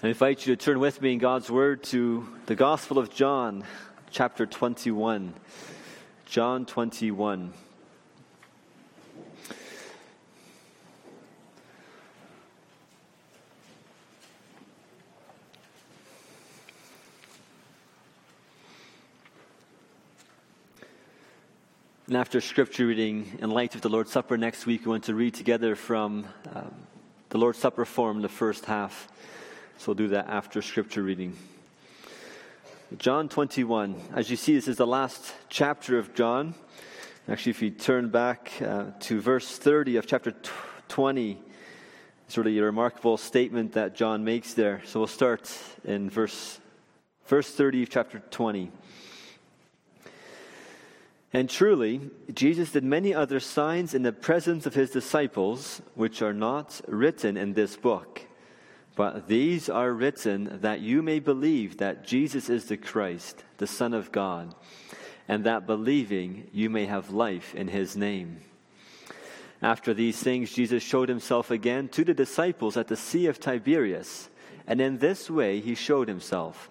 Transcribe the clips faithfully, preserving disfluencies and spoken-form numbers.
I invite you to turn with me in God's Word to the Gospel of John, chapter twenty-one. John twenty-one. And after Scripture reading, in light of the Lord's Supper next week, we want to read together from um, the Lord's Supper form, the first half. So we'll do that after Scripture reading. John twenty-one. As you see, this is the last chapter of John. Actually, if you turn back uh, to verse thirty of chapter twenty, it's really a remarkable statement that John makes there. So we'll start in verse, verse thirty of chapter twenty. And truly, Jesus did many other signs in the presence of his disciples, which are not written in this book. But these are written that you may believe that Jesus is the Christ, the Son of God, and that believing you may have life in his name. After these things, Jesus showed himself again to the disciples at the Sea of Tiberias, and in this way he showed himself.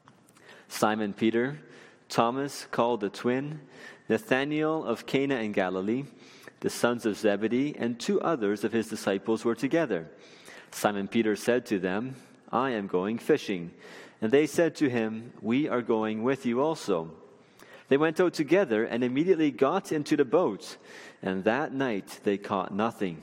Simon Peter, Thomas called the twin, Nathanael of Cana in Galilee, the sons of Zebedee, and two others of his disciples were together. Simon Peter said to them, I am going fishing. And they said to him, We are going with you also. They went out together and immediately got into the boat, and that night they caught nothing.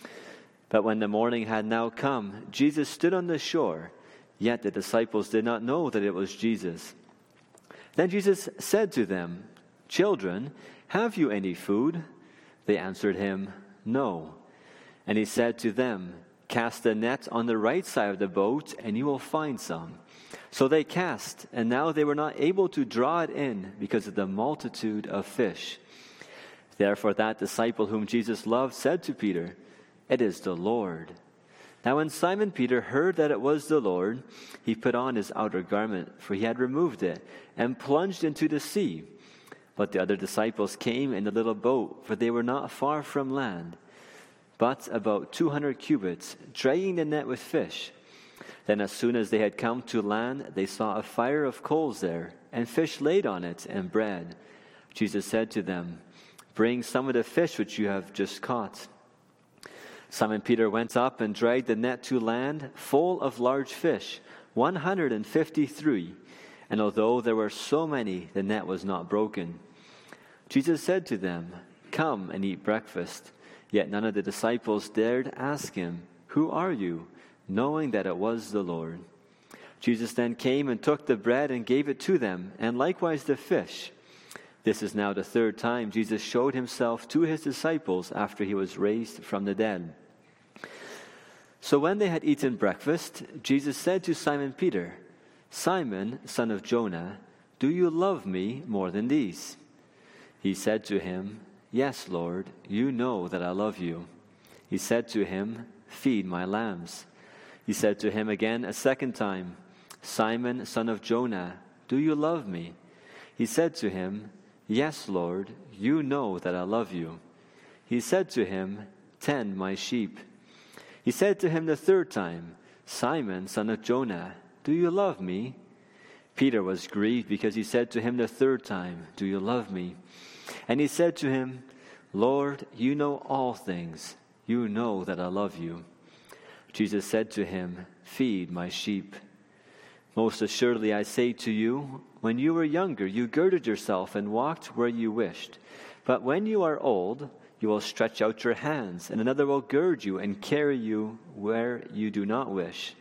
But when the morning had now come, Jesus stood on the shore, yet the disciples did not know that it was Jesus. Then Jesus said to them, Children, have you any food? They answered him, No. And he said to them, Cast the net on the right side of the boat, and you will find some. So they cast, and now they were not able to draw it in because of the multitude of fish. Therefore that disciple whom Jesus loved said to Peter, It is the Lord. Now when Simon Peter heard that it was the Lord, he put on his outer garment, for he had removed it, and plunged into the sea. But the other disciples came in the little boat, for they were not far from land, but about two hundred cubits, dragging the net with fish. Then as soon as they had come to land, they saw a fire of coals there, and fish laid on it, and bread. Jesus said to them, Bring some of the fish which you have just caught. Simon Peter went up and dragged the net to land, full of large fish, one hundred and fifty-three. And although there were so many, the net was not broken. Jesus said to them, Come and eat breakfast. Yet none of the disciples dared ask him, Who are you? Knowing that it was the Lord. Jesus then came and took the bread and gave it to them, and likewise the fish. This is now the third time Jesus showed himself to his disciples after he was raised from the dead. So when they had eaten breakfast, Jesus said to Simon Peter, Simon, son of Jonah, do you love me more than these? He said to him, Yes, Lord, you know that I love you. He said to him, Feed my lambs. He said to him again a second time, Simon, son of Jonah, do you love me? He said to him, Yes, Lord, you know that I love you. He said to him, Tend my sheep. He said to him the third time, Simon, son of Jonah, do you love me? Peter was grieved because he said to him the third time, Do you love me? And he said to him, Lord, you know all things. You know that I love you. Jesus said to him, Feed my sheep. Most assuredly I say to you, when you were younger, you girded yourself and walked where you wished. But when you are old, you will stretch out your hands, and another will gird you and carry you where you do not wish.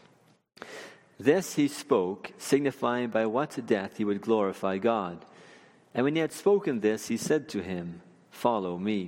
This he spoke, signifying by what death he would glorify God. And when he had spoken this, he said to him, Follow me.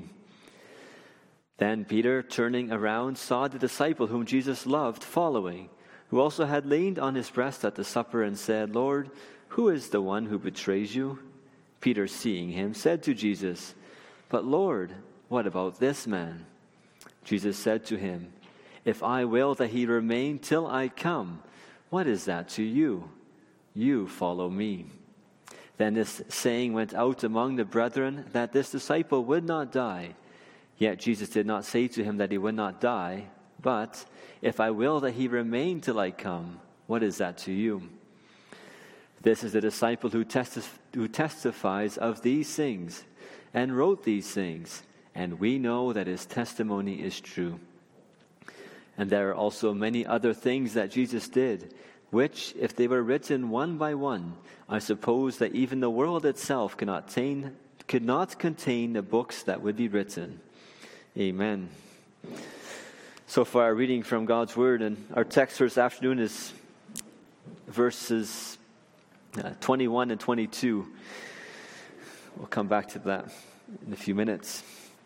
Then Peter, turning around, saw the disciple whom Jesus loved following, who also had leaned on his breast at the supper and said, Lord, who is the one who betrays you? Peter, seeing him, said to Jesus, But Lord, what about this man? Jesus said to him, If I will that he remain till I come, what is that to you? You follow me. Then this saying went out among the brethren, that this disciple would not die. Yet Jesus did not say to him that he would not die, but, If I will that he remain till I come, What is that to you? This is the disciple who, testif- who testifies of these things and wrote these things, and we know that his testimony is true. And there are also many other things that Jesus did, which, if they were written one by one, I suppose that even the world itself could not contain, could not contain the books that would be written. Amen. So far, our reading from God's Word, and our text for this afternoon is verses uh, twenty-one and twenty-two. We'll come back to that in a few minutes.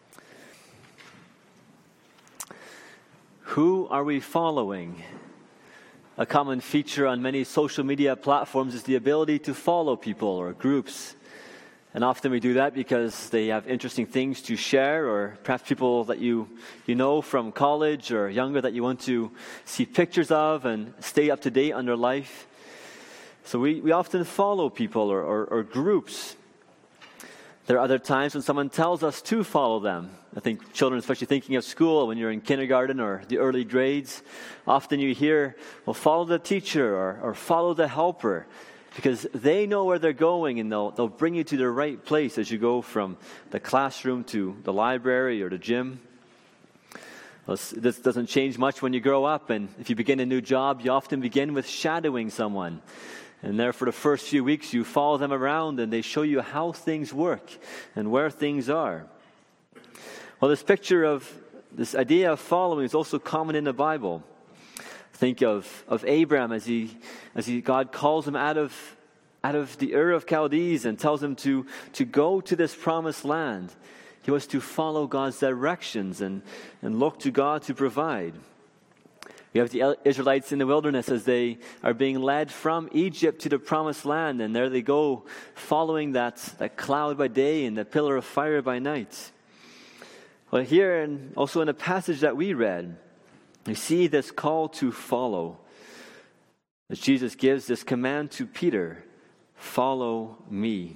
Who are we following? A common feature on many social media platforms is the ability to follow people or groups. And often we do that because they have interesting things to share, or perhaps people that you, you know from college or younger that you want to see pictures of and stay up to date on their life. So we, we often follow people or, or, or groups. There are other times when someone tells us to follow them. I think children, especially thinking of school, when you're in kindergarten or the early grades, often you hear, well, follow the teacher or, or follow the helper, because they know where they're going and they'll, they'll bring you to the right place as you go from the classroom to the library or the gym. Well, this doesn't change much when you grow up, and if you begin a new job, you often begin with shadowing someone. And there for the first few weeks, you follow them around and they show you how things work and where things are. Well, this picture of, this idea of following is also common in the Bible. Think of, of Abraham as he, as he, God calls him out of, out of the Ur of Chaldees and tells him to, to go to this promised land. He was to follow God's directions and, and look to God to provide. We have the Israelites in the wilderness as they are being led from Egypt to the promised land, and there they go, following that, that cloud by day and the pillar of fire by night. Well, here and also in the passage that we read, we see this call to follow. As Jesus gives this command to Peter, follow me.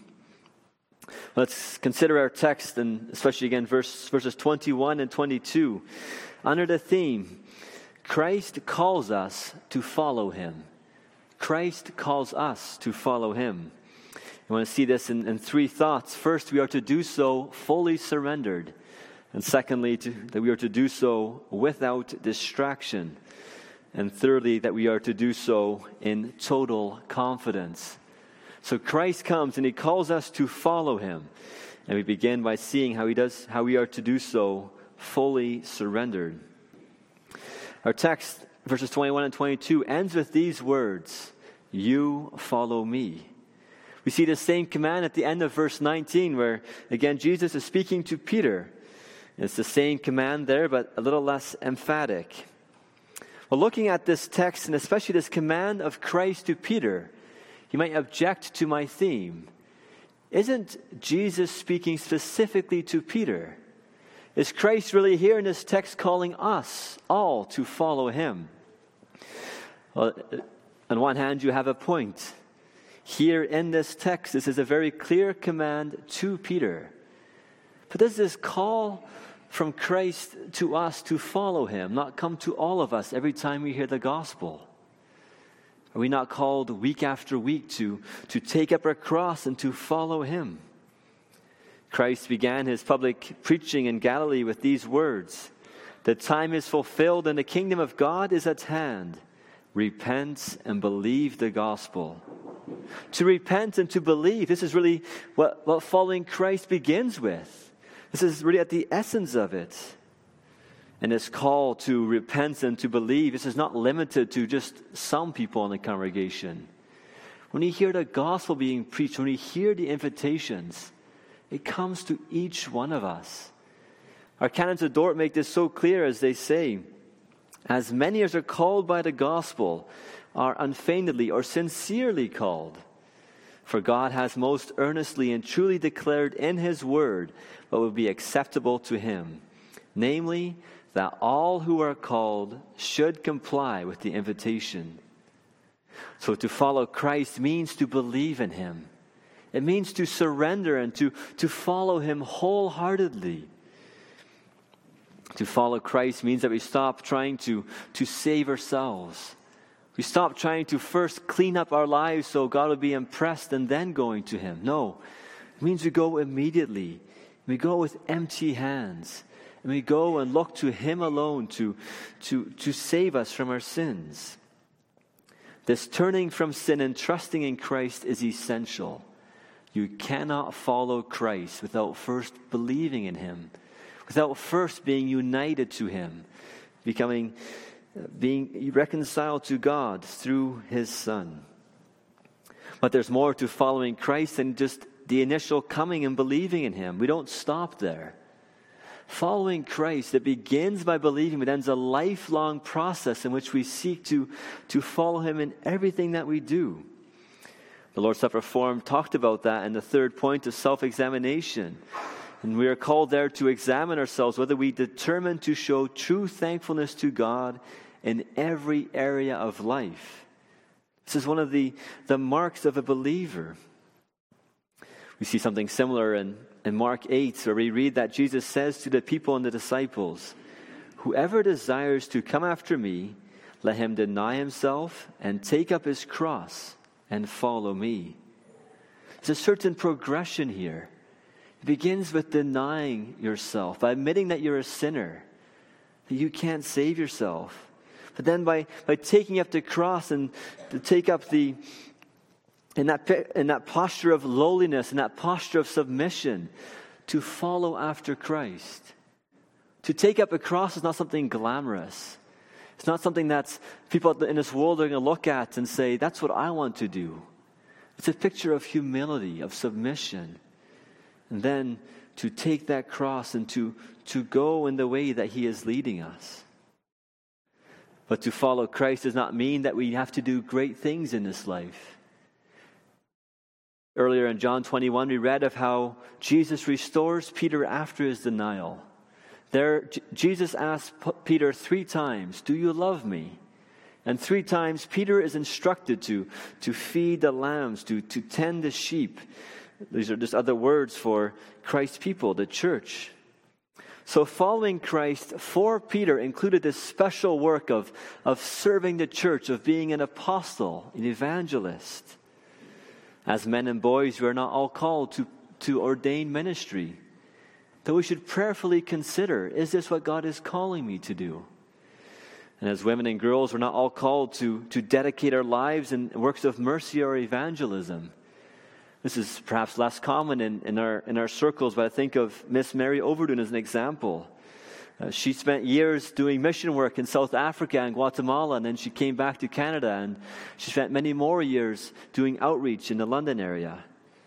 Let's consider our text, and especially again verse, verses twenty-one and twenty-two, under the theme, Christ calls us to follow him. Christ calls us to follow him. I want to see this in, in three thoughts. First, we are to do so fully surrendered. And secondly, to, that we are to do so without distraction. And thirdly, that we are to do so in total confidence. So Christ comes and he calls us to follow him. And we begin by seeing how he does, how we are to do so fully surrendered. Our text, verses twenty-one and twenty-two, ends with these words, you follow me. We see the same command at the end of verse nineteen, where, again, Jesus is speaking to Peter. It's the same command there, but a little less emphatic. Well, looking at this text, and especially this command of Christ to Peter, you might object to my theme. Isn't Jesus speaking specifically to Peter? Is Christ really here in this text calling us all to follow him? Well, on one hand, you have a point. Here in this text, this is a very clear command to Peter. But does this call from Christ to us to follow him not come to all of us every time we hear the gospel? Are we not called week after week to, to take up our cross and to follow him? Christ began his public preaching in Galilee with these words, the time is fulfilled and the kingdom of God is at hand. Repent and believe the gospel. To repent and to believe, this is really what, what following Christ begins with. This is really at the essence of it. And this call to repent and to believe, this is not limited to just some people in the congregation. When you hear the gospel being preached, when you hear the invitations, it comes to each one of us. Our canons of Dort make this so clear as they say, as many as are called by the gospel are unfeignedly or sincerely called. For God has most earnestly and truly declared in his word what will be acceptable to him, namely, that all who are called should comply with the invitation. So to follow Christ means to believe in him. It means to surrender and to, to follow him wholeheartedly. To follow Christ means that we stop trying to, to save ourselves, We stop trying to first clean up our lives so God will be impressed and then going to Him. No, it means we go immediately. We go with empty hands. And we go and look to Him alone to, to, to save us from our sins. This turning from sin and trusting in Christ is essential. You cannot follow Christ without first believing in Him, without first being united to Him, becoming, being reconciled to God through His Son. But there's more to following Christ than just the initial coming and believing in Him. We don't stop there. Following Christ, it begins by believing, but ends a lifelong process in which we seek to, to follow Him in everything that we do. The Lord's Supper Forum talked about that in the third point of self-examination. And we are called there to examine ourselves whether we determine to show true thankfulness to God in every area of life. This is one of the, the marks of a believer. We see something similar in In Mark eight, where we read that Jesus says to the people and the disciples, "Whoever desires to come after me, let him deny himself and take up his cross and follow me." There's a certain progression here. It begins with denying yourself, by admitting that you're a sinner, that you can't save yourself. But then by, by taking up the cross and to take up the In that, in that posture of lowliness, in that posture of submission, to follow after Christ. To take up a cross is not something glamorous. It's not something that's people in this world are going to look at and say, that's what I want to do. It's a picture of humility, of submission. And then to take that cross and to, to go in the way that He is leading us. But to follow Christ does not mean that we have to do great things in this life. Earlier in John twenty-one, we read of how Jesus restores Peter after his denial. There, J- Jesus asked P- Peter three times, "Do you love me?" And three times Peter is instructed to, to feed the lambs, to, to tend the sheep. These are just other words for Christ's people, the church. So following Christ for Peter included this special work of, of serving the church, of being an apostle, an evangelist. As men and boys, we are not all called to, to ordain ministry. Though we should prayerfully consider, is this what God is calling me to do? And as women and girls, we're not all called to, to dedicate our lives in works of mercy or evangelism. This is perhaps less common in, in, our, in our circles, but I think of Miss Mary Overdoon as an example. Uh, she spent years doing mission work in South Africa and Guatemala, and then she came back to Canada, and she spent many more years doing outreach in the London area.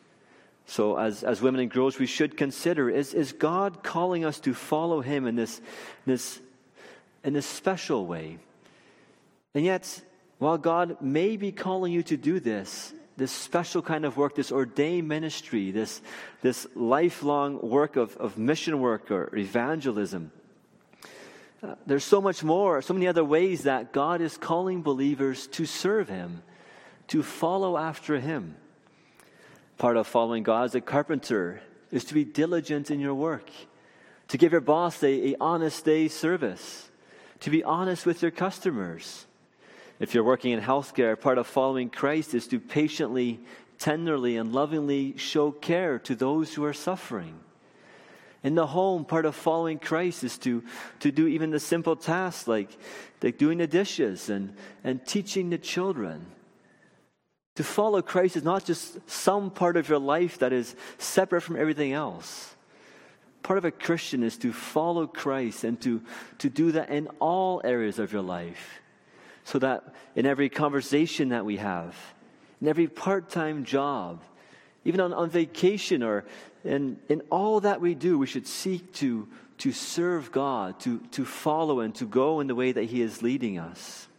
So as, as women and girls, we should consider, is, is God calling us to follow Him in this, this, in this special way? And yet, while God may be calling you to do this, this special kind of work, this ordained ministry, this, this lifelong work of, of mission work or evangelism, Uh, there's so much more, so many other ways that God is calling believers to serve Him, to follow after Him. Part of following God as a carpenter is to be diligent in your work, to give your boss a, a honest day's service, to be honest with your customers. If you're working in healthcare, part of following Christ is to patiently, tenderly, and lovingly show care to those who are suffering. In the home, part of following Christ is to, to do even the simple tasks like, like doing the dishes and, and teaching the children. To follow Christ is not just some part of your life that is separate from everything else. Part of a Christian is to follow Christ and to, to do that in all areas of your life. So that in every conversation that we have, in every part-time job, even on, on vacation or in, in all that we do, we should seek to, to serve God, to, to follow and to go in the way that He is leading us.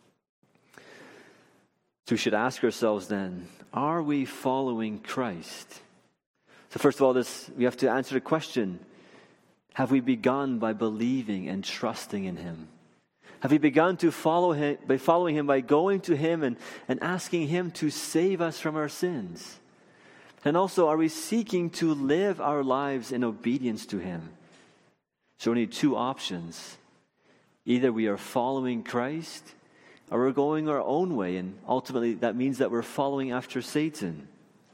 So we should ask ourselves then, are we following Christ? So first of all, this we have to answer the question, have we begun by believing and trusting in Him? Have we begun to follow Him by following Him, by going to Him and, and asking Him to save us from our sins? And also, are we seeking to live our lives in obedience to Him? So we need two options. Either we are following Christ, or we're going our own way, and ultimately that means that we're following after Satan.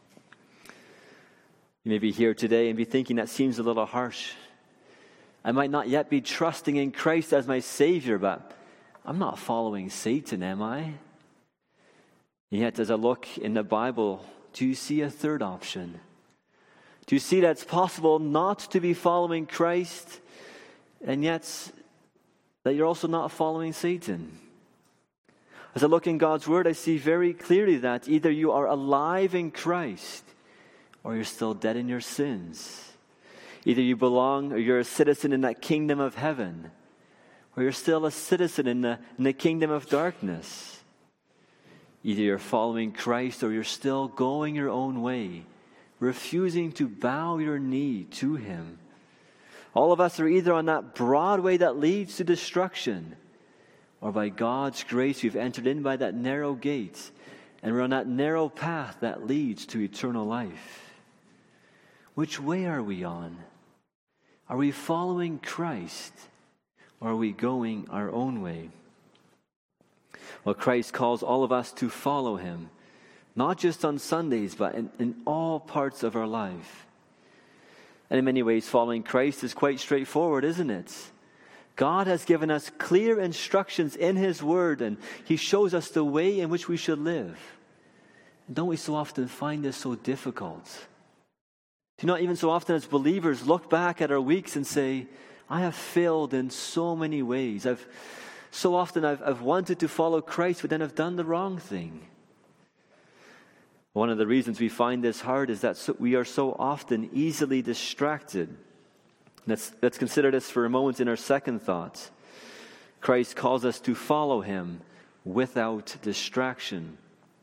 You may be here today and be thinking that seems a little harsh. I might not yet be trusting in Christ as my Savior, but I'm not following Satan, am I? And yet, as I look in the Bible, do you see a third option? Do you see that it's possible not to be following Christ, and yet that you're also not following Satan? As I look in God's Word, I see very clearly that either you are alive in Christ, or you're still dead in your sins. Either you belong or you're a citizen in that kingdom of heaven, or you're still a citizen in the, in the kingdom of darkness. Either you're following Christ or you're still going your own way, refusing to bow your knee to Him. All of us are either on that broad way that leads to destruction, or by God's grace we've entered in by that narrow gate, and we're on that narrow path that leads to eternal life. Which way are we on? Are we following Christ, or are we going our own way? Well, Christ calls all of us to follow Him, not just on Sundays, but in, in all parts of our life. And in many ways, following Christ is quite straightforward, isn't it? God has given us clear instructions in His Word, and He shows us the way in which we should live. And don't we so often find this so difficult? Do not even so often as believers look back at our weeks and say, I have failed in so many ways. I've so often I've, I've wanted to follow Christ, but then I've done the wrong thing. One of the reasons we find this hard is that so, we are so often easily distracted. Let's, let's consider this for a moment in our second thought. Christ calls us to follow Him without distraction.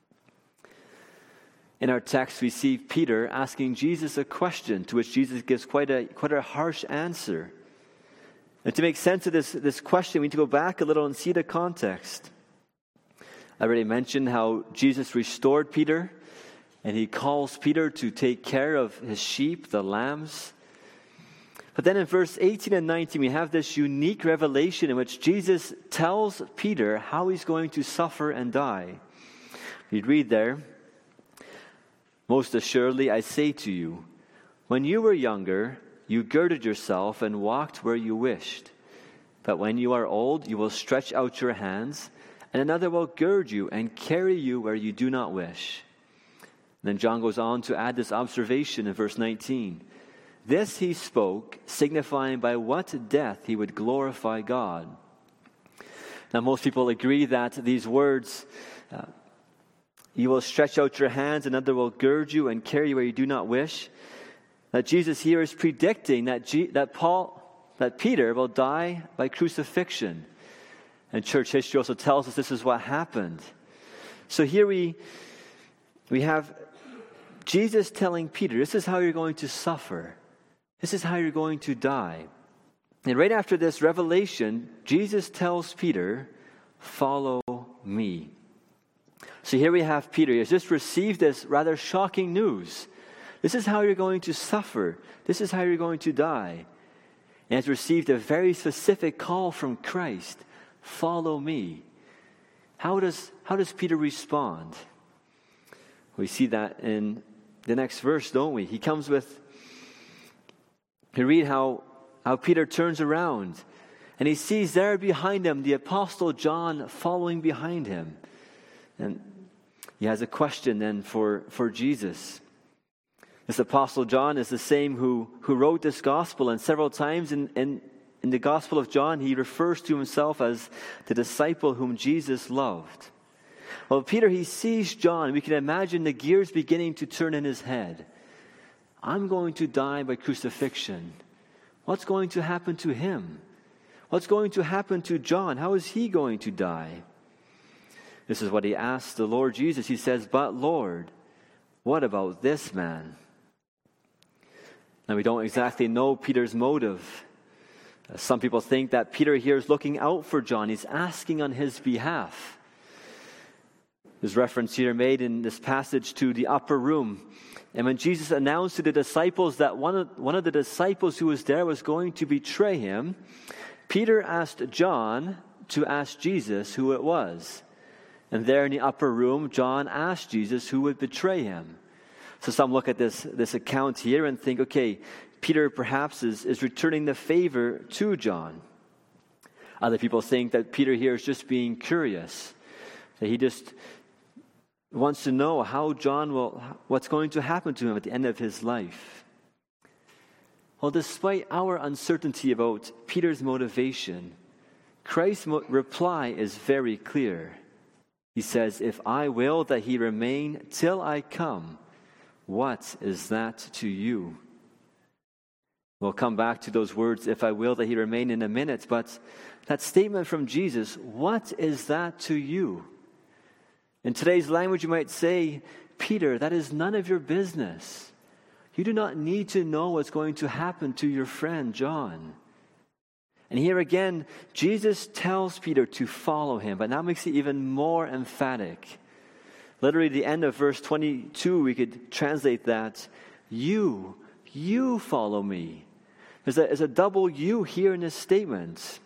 In our text, we see Peter asking Jesus a question, to which Jesus gives quite a quite a harsh answer. And to make sense of this, this question, we need to go back a little and see the context. I already mentioned how Jesus restored Peter, and He calls Peter to take care of His sheep, the lambs. But then in verse eighteen and nineteen, we have this unique revelation in which Jesus tells Peter how He's going to suffer and die. You'd read there, most assuredly, I say to you, when you were younger, you girded yourself and walked where you wished. But when you are old, you will stretch out your hands, and another will gird you and carry you where you do not wish. And then John goes on to add this observation in verse nineteen. This He spoke, signifying by what death He would glorify God. Now, most people agree that these words, uh, you will stretch out your hands, another will gird you and carry you where you do not wish. That Jesus here is predicting that G- that Paul, that Peter will die by crucifixion. And church history also tells us this is what happened. So here we we have Jesus telling Peter, this is how you're going to suffer. This is how you're going to die. And right after this revelation, Jesus tells Peter, follow me. So here we have Peter. He has just received this rather shocking news. This is how you're going to suffer. This is how you're going to die. And has received a very specific call from Christ. Follow me. How does, how does Peter respond? We see that in the next verse, don't we? He comes with, we read how, how Peter turns around and he sees there behind him the Apostle John following behind him. And he has a question then for, for Jesus. This Apostle John is the same who, who wrote this gospel, and several times in, in, in the Gospel of John, he refers to himself as the disciple whom Jesus loved. Well, Peter, he sees John. We can imagine the gears beginning to turn in his head. I'm going to die by crucifixion. What's going to happen to him? What's going to happen to John? How is he going to die? This is what he asks the Lord Jesus. He says, but Lord, what about this man? Now, we don't exactly know Peter's motive. Some people think that Peter here is looking out for John. He's asking on his behalf. There's reference here made in this passage to the upper room. And when Jesus announced to the disciples that one of, one of the disciples who was there was going to betray him, Peter asked John to ask Jesus who it was. And there in the upper room, John asked Jesus who would betray him. So some look at this, this account here and think, okay, Peter perhaps is, is returning the favor to John. Other people think that Peter here is just being curious, that he just wants to know how John will, what's going to happen to him at the end of his life. Well, despite our uncertainty about Peter's motivation, Christ's mo- reply is very clear. He says, if I will that he remain till I come, what is that to you? We'll come back to those words, if I will that he remain, in a minute, but that statement from Jesus, what is that to you? In today's language, you might say, Peter, that is none of your business. You do not need to know what's going to happen to your friend John. And here again, Jesus tells Peter to follow him, but now makes it even more emphatic. Literally, the end of verse twenty-two, we could translate that, you, you follow me. There's a, there's a double you here in this statement.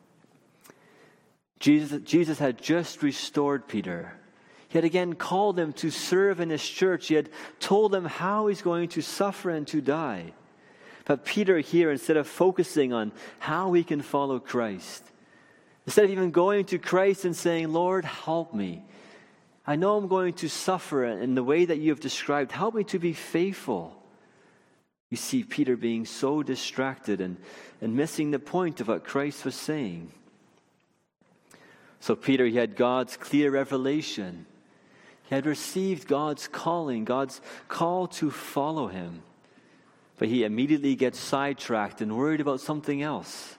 Jesus, Jesus had just restored Peter. He had again called him to serve in his church. He had told him how he's going to suffer and to die. But Peter here, instead of focusing on how he can follow Christ, instead of even going to Christ and saying, Lord, help me. I know I'm going to suffer in the way that you have described. Help me to be faithful. You see Peter being so distracted and, and missing the point of what Christ was saying. So Peter, he had God's clear revelation. He had received God's calling, God's call to follow him. But he immediately gets sidetracked and worried about something else.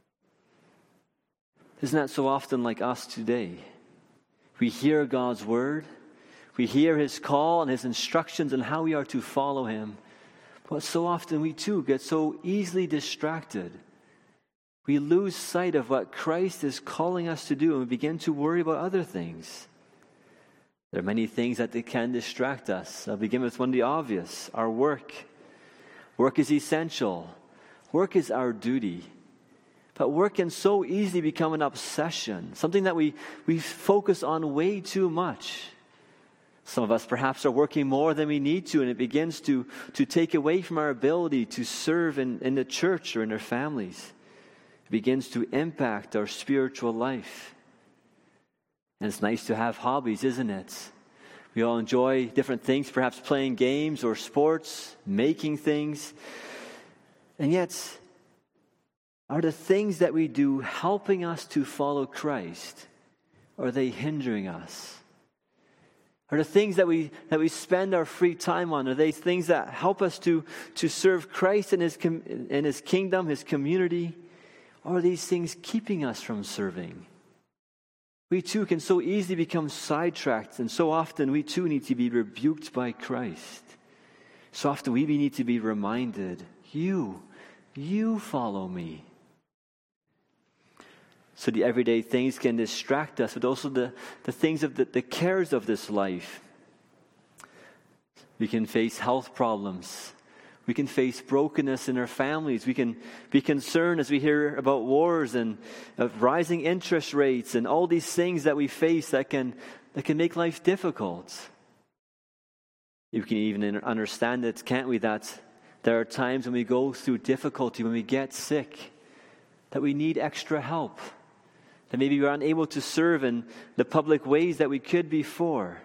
Isn't that so often like us today? We hear God's word, we hear his call and his instructions on how we are to follow him. But so often we too get so easily distracted. We lose sight of what Christ is calling us to do and we begin to worry about other things. There are many things that they can distract us. I'll begin with one of the obvious, our work. Work is essential. Work is our duty. But work can so easily become an obsession, something that we, we focus on way too much. Some of us perhaps are working more than we need to, and it begins to, to take away from our ability to serve in, in the church or in our families. It begins to impact our spiritual life. And it's nice to have hobbies, isn't it? We all enjoy different things, perhaps playing games or sports, making things. And yet, are the things that we do helping us to follow Christ? Or are they hindering us? Are the things that we that we spend our free time on, are they things that help us to, to serve Christ in his, in his kingdom, his community? Or are these things keeping us from serving? We too can so easily become sidetracked, and so often we too need to be rebuked by Christ. So often we need to be reminded, you, you follow me. So the everyday things can distract us, but also the, the things of the, the cares of this life. We can face health problems. We can face brokenness in our families. We can be concerned as we hear about wars and of rising interest rates and all these things that we face that can that can make life difficult. You can even understand it, can't we, that there are times when we go through difficulty, when we get sick, that we need extra help. That maybe we're unable to serve in the public ways that we could before.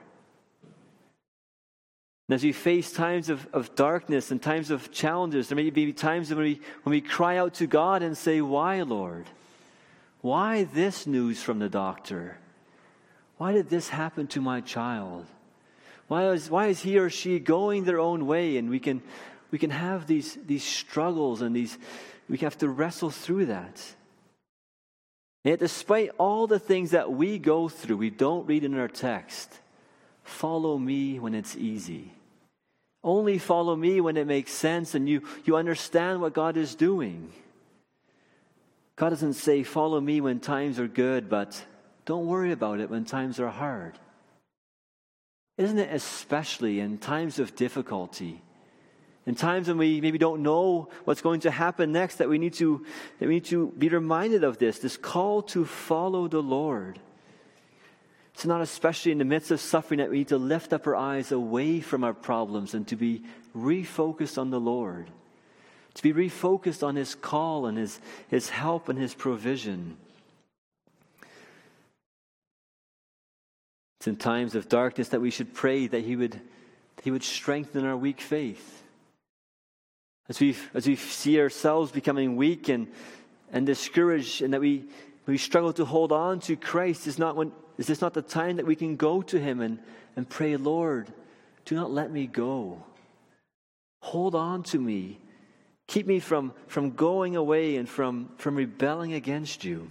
And as we face times of, of darkness and times of challenges, there may be times when we, when we cry out to God and say, why, Lord? Why this news from the doctor? Why did this happen to my child? Why is, why is he or she going their own way? And we can, we can have these, these struggles and these, we have to wrestle through that. And yet, despite all the things that we go through, we don't read in our text, follow me when it's easy. Only follow me when it makes sense and you, you understand what God is doing. God doesn't say, follow me when times are good, but don't worry about it when times are hard. Isn't it especially in times of difficulty, in times when we maybe don't know what's going to happen next, that we need to, that we need to be reminded of this, this call to follow the Lord. It's not especially in the midst of suffering that we need to lift up our eyes away from our problems and to be refocused on the Lord, to be refocused on His call and His, His help and His provision. It's in times of darkness that we should pray that He would, He would strengthen our weak faith. As we as we see ourselves becoming weak and, and discouraged, and that we, we struggle to hold on to Christ, is not when is this not the time that we can go to Him and, and pray, Lord, do not let me go. Hold on to me. Keep me from, from going away and from, from rebelling against you.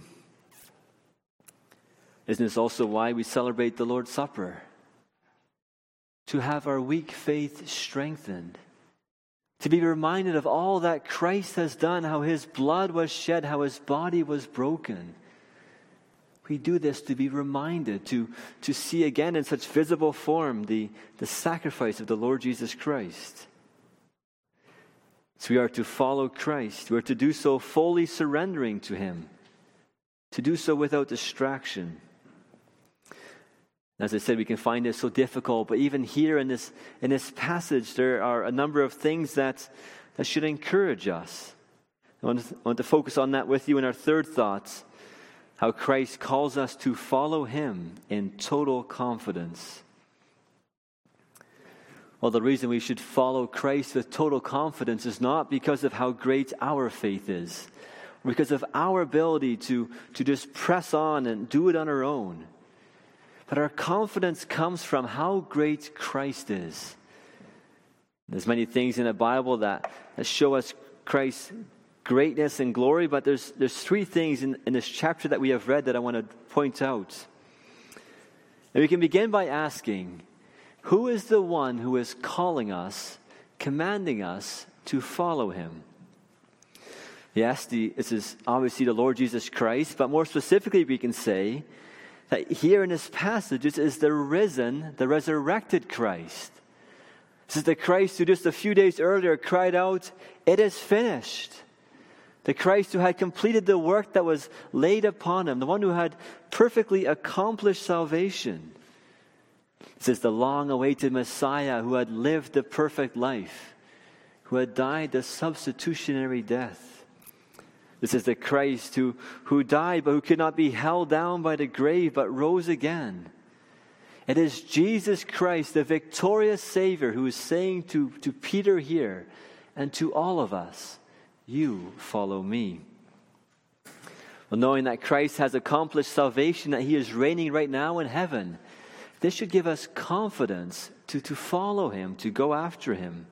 Isn't this also why we celebrate the Lord's Supper? To have our weak faith strengthened. To be reminded of all that Christ has done, how His blood was shed, how His body was broken. We do this to be reminded, to, to see again in such visible form the, the sacrifice of the Lord Jesus Christ. So we are to follow Christ. We are to do so fully surrendering to Him. To do so without distraction. As I said, we can find it so difficult, but even here in this in this passage, there are a number of things that, that should encourage us. I want, to, I want to focus on that with you in our third thought, how Christ calls us to follow Him in total confidence. Well, the reason we should follow Christ with total confidence is not because of how great our faith is, or because of our ability to, to just press on and do it on our own. But our confidence comes from how great Christ is. There's many things in the Bible that, that show us Christ's greatness and glory, but there's there's three things in, in this chapter that we have read that I want to point out. And we can begin by asking, who is the one who is calling us, commanding us to follow Him? Yes, the, this is obviously the Lord Jesus Christ, but more specifically we can say that here in this passage it is the risen, the resurrected Christ. This is the Christ who just a few days earlier cried out, "It is finished." The Christ who had completed the work that was laid upon Him, the one who had perfectly accomplished salvation. This is the long-awaited Messiah who had lived the perfect life, who had died the substitutionary death. This is the Christ who, who died, but who could not be held down by the grave, but rose again. It is Jesus Christ, the victorious Savior, who is saying to, to Peter here, and to all of us, you follow me. Well, knowing that Christ has accomplished salvation, that He is reigning right now in heaven, this should give us confidence to, to follow Him, to go after Him.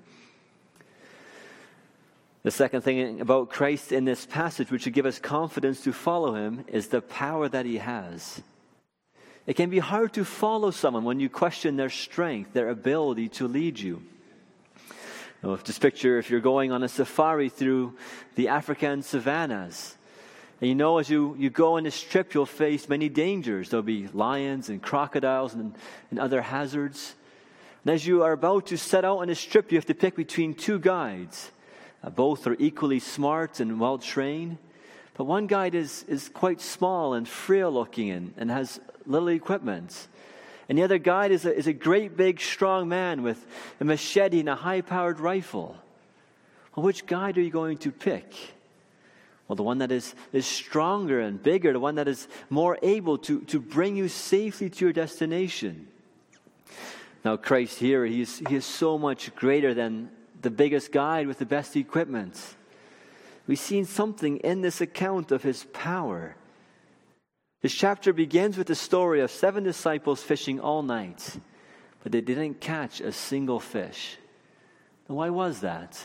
The second thing about Christ in this passage, which should give us confidence to follow Him, is the power that He has. It can be hard to follow someone when you question their strength, their ability to lead you. Now, just picture if you're going on a safari through the African savannas. And you know, as you, you go on this trip, you'll face many dangers. There'll be lions and crocodiles and, and other hazards. And as you are about to set out on this trip, you have to pick between two guides. Uh, both are equally smart and well-trained. But one guide is, is quite small and frail-looking and, and has little equipment. And the other guide is a, is a great, big, strong man with a machete and a high-powered rifle. Well, which guide are you going to pick? Well, the one that is, is stronger and bigger, the one that is more able to, to bring you safely to your destination. Now, Christ here, he is, he is so much greater than the biggest guide with the best equipment. We've seen something in this account of His power. This chapter begins with the story of seven disciples fishing all night, but they didn't catch a single fish. Now, why was that?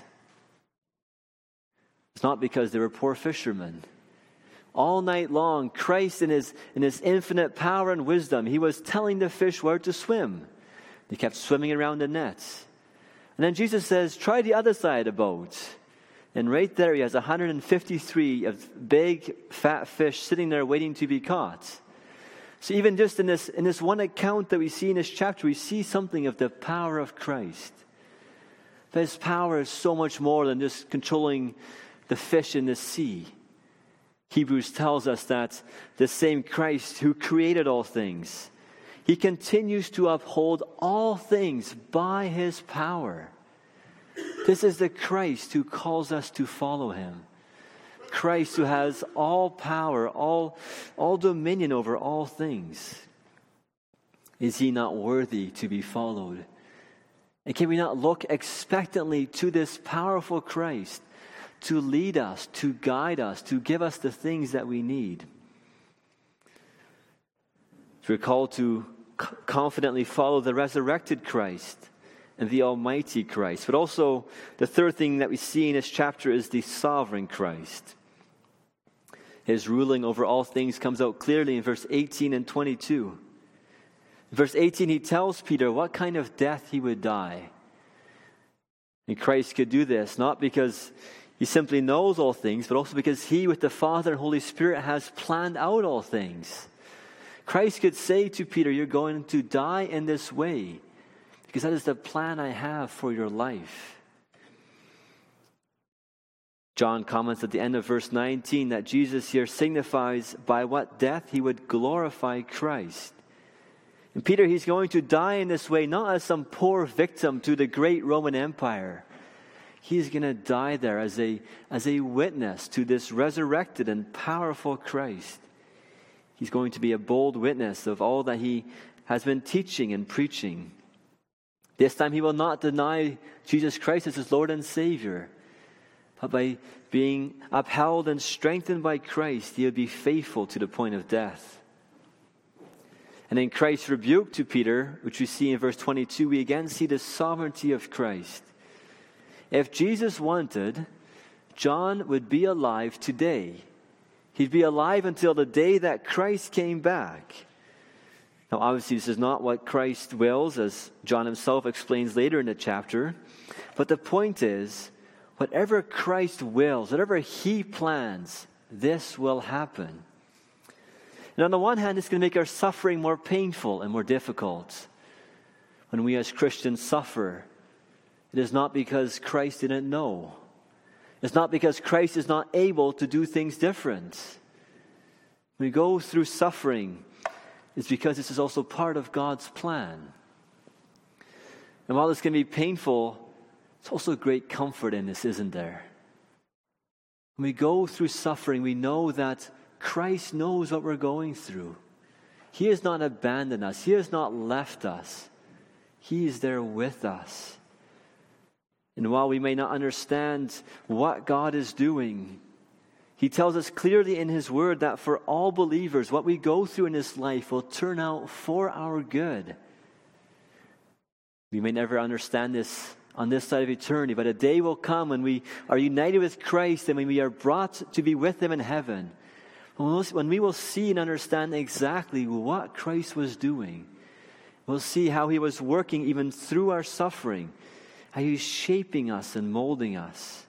It's not because they were poor fishermen. All night long, Christ in his, in his infinite power and wisdom, He was telling the fish where to swim. They kept swimming around the nets. And then Jesus says, try the other side of the boat. And right there He has one hundred fifty-three of big, fat fish sitting there waiting to be caught. So even just in this, in this one account that we see in this chapter, we see something of the power of Christ. But His power is so much more than just controlling the fish in the sea. Hebrews tells us that the same Christ who created all things, He continues to uphold all things by his power. This is the Christ who calls us to follow him. Christ who has all power, all, all dominion over all things. Is he not worthy to be followed? And can we not look expectantly to this powerful Christ to lead us, to guide us, to give us the things that we need? We're called to c- confidently follow the resurrected Christ and the Almighty Christ. But also, the third thing that we see in this chapter is the sovereign Christ. His ruling over all things comes out clearly in verse eighteen and twenty-two. In verse eighteen, he tells Peter what kind of death he would die. And Christ could do this, not because he simply knows all things, but also because he, with the Father and Holy Spirit, has planned out all things. Christ could say to Peter, you're going to die in this way, because that is the plan I have for your life. John comments at the end of verse nineteen that Jesus here signifies by what death he would glorify Christ. And Peter, he's going to die in this way, not as some poor victim to the great Roman Empire. He's going to die there as a, as a witness to this resurrected and powerful Christ. He's going to be a bold witness of all that he has been teaching and preaching. This time he will not deny Jesus Christ as his Lord and Savior. But by being upheld and strengthened by Christ, he will be faithful to the point of death. And in Christ's rebuke to Peter, which we see in verse twenty-two, we again see the sovereignty of Christ. If Jesus wanted, John would be alive today. He'd be alive until the day that Christ came back. Now, obviously, this is not what Christ wills, as John himself explains later in the chapter. But the point is, whatever Christ wills, whatever he plans, this will happen. And on the one hand, it's going to make our suffering more painful and more difficult. When we as Christians suffer, it is not because Christ didn't know. It's not because Christ is not able to do things different. When we go through suffering, it's because this is also part of God's plan. And while this can be painful, there's also great comfort in this, isn't there? When we go through suffering, we know that Christ knows what we're going through. He has not abandoned us. He has not left us. He is there with us. And while we may not understand what God is doing, he tells us clearly in his word that for all believers, what we go through in this life will turn out for our good. We may never understand this on this side of eternity, but a day will come when we are united with Christ and when we are brought to be with him in heaven, when we will see and understand exactly what Christ was doing. We'll see how he was working even through our suffering, how he's shaping us and molding us.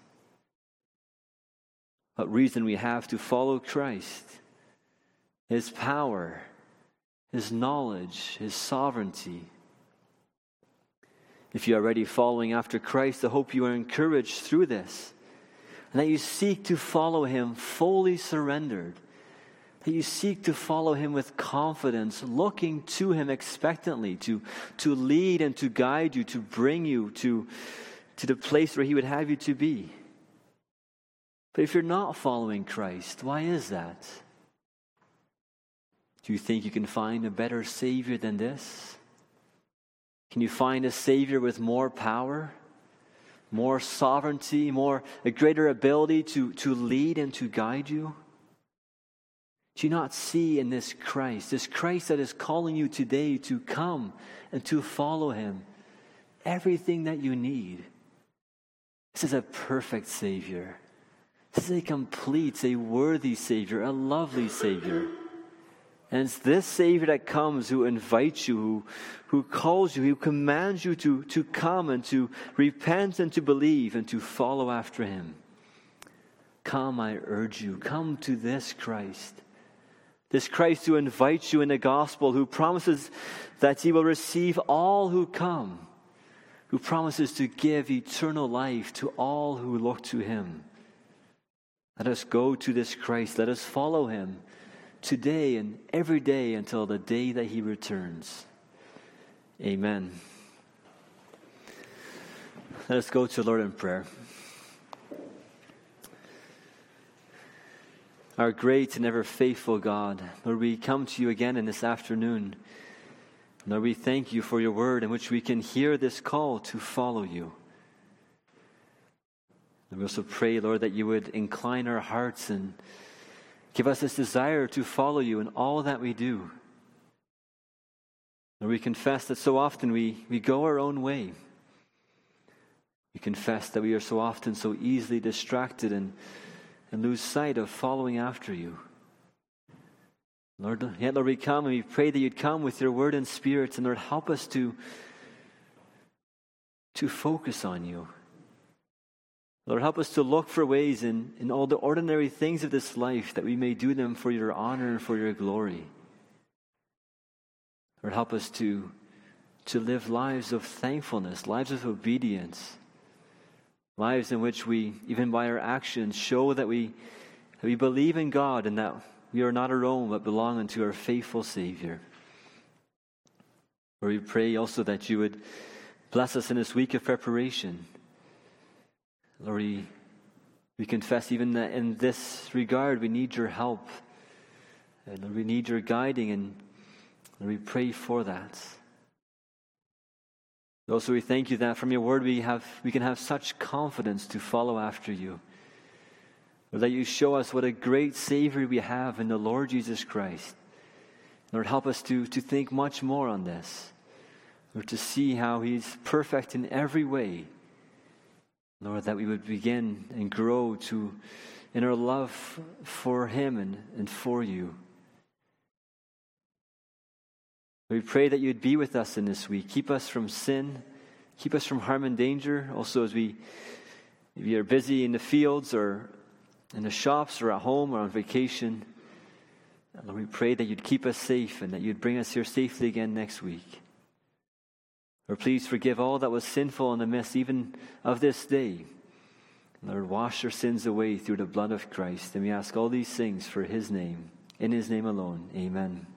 What reason we have to follow Christ, his power, his knowledge, his sovereignty. If you are already following after Christ, I hope you are encouraged through this, and that you seek to follow him fully surrendered, that you seek to follow him with confidence, looking to him expectantly to, to lead and to guide you, to bring you to, to the place where he would have you to be. But if you're not following Christ, why is that? Do you think you can find a better Savior than this? Can you find a Savior with more power, more sovereignty, more a greater ability to, to lead and to guide you? Do you not see in this Christ, this Christ that is calling you today to come and to follow him, everything that you need? This is a perfect Savior. This is a complete, a worthy Savior, a lovely Savior. And it's this Savior that comes who invites you, who, who calls you, who commands you to, to come and to repent and to believe and to follow after him. Come, I urge you, come to this Christ. This Christ who invites you in the gospel, who promises that he will receive all who come, who promises to give eternal life to all who look to him. Let us go to this Christ. Let us follow him today and every day until the day that he returns. Amen. Let us go to the Lord in prayer. Our great and ever faithful God, Lord, we come to you again in this afternoon. Lord, we thank you for your word in which we can hear this call to follow you. And we also pray, Lord, that you would incline our hearts and give us this desire to follow you in all that we do. Lord, we confess that so often we, we go our own way. We confess that we are so often so easily distracted and, and lose sight of following after you. Lord, yet, Lord, we come and we pray that you'd come with your word and spirit, and Lord, help us to, to focus on you. Lord, help us to look for ways in, in all the ordinary things of this life that we may do them for your honor and for your glory. Lord, help us to, to live lives of thankfulness, lives of obedience, lives in which we, even by our actions, show that we, that we believe in God and that we are not our own, but belong unto our faithful Savior. Lord, we pray also that you would bless us in this week of preparation. Lord, we, we confess even that in this regard we need your help. And Lord, we need your guiding, and Lord, we pray for that. Also, we thank you that from your word we have we can have such confidence to follow after you. Lord, that you show us what a great Savior we have in the Lord Jesus Christ. Lord, help us to, to think much more on this. Lord, to see how he's perfect in every way. Lord, that we would begin and grow to in our love for him and, and for you. We pray that you'd be with us in this week. Keep us from sin. Keep us from harm and danger. Also, as we, we are busy in the fields or in the shops or at home or on vacation, Lord, we pray that you'd keep us safe and that you'd bring us here safely again next week. Lord, please forgive all that was sinful in the midst even of this day. Lord, wash our sins away through the blood of Christ. And we ask all these things for his name, in his name alone. Amen.